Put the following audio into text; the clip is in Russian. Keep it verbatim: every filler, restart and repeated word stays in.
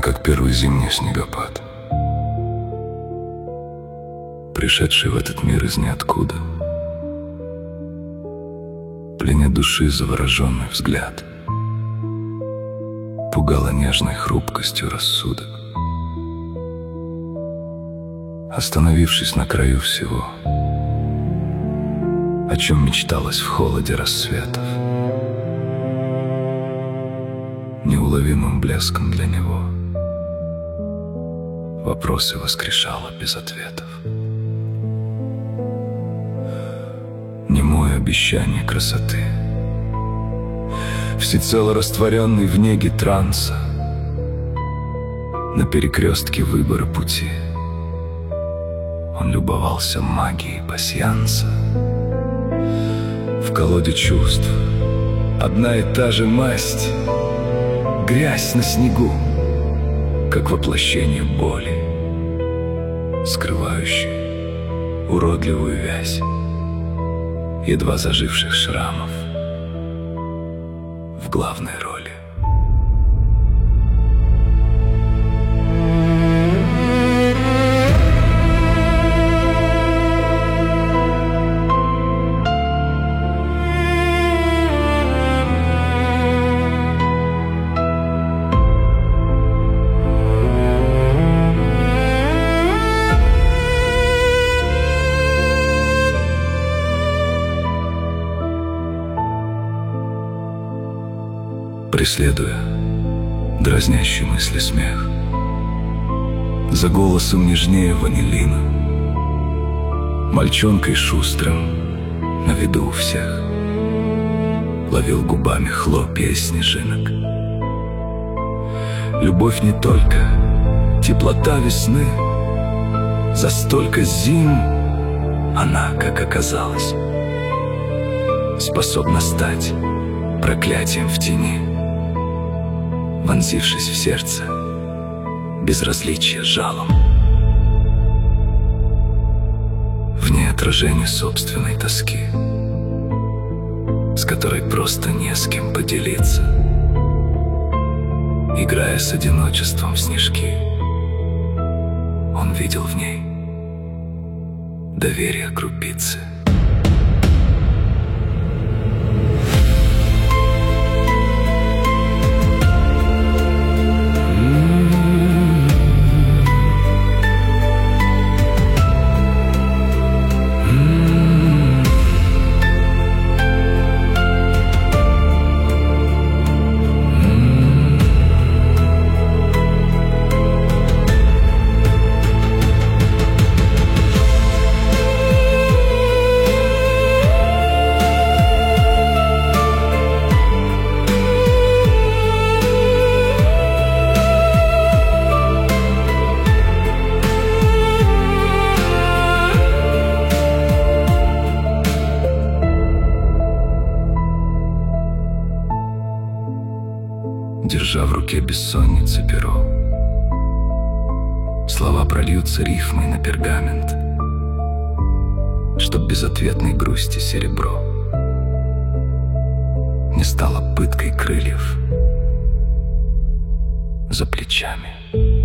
как первый зимний снегопад, пришедший в этот мир из ниоткуда, пленя души завороженный взгляд, пугала нежной хрупкостью рассудок. Остановившись на краю всего, о чем мечталось в холоде рассветов, неуловимым блеском для него вопросы воскрешала без ответов. Немое обещание красоты, всецело растворенный в неге транса, на перекрестке выбора пути он любовался магией пасьянса. В колоде чувств одна и та же масть, грязь на снегу, как воплощение боли, скрывающей уродливую вязь едва заживших шрамов в главной роли. Преследуя дразнящий мысли смех, за голосом нежнее ванилина, мальчонкой шустрым на виду у всех ловил губами хлопья снежинок. Любовь не только теплота весны, за столько зим она, как оказалось, способна стать проклятием в тени, вонзившись в сердце безразличие жалом. В ней отражение собственной тоски, с которой просто не с кем поделиться. Играя с одиночеством в снежки, он видел в ней доверие крупицы. Держа в руке бессонницы перо, слова прольются рифмой на пергамент, чтоб безответной грусти серебро не стало пыткой крыльев за плечами.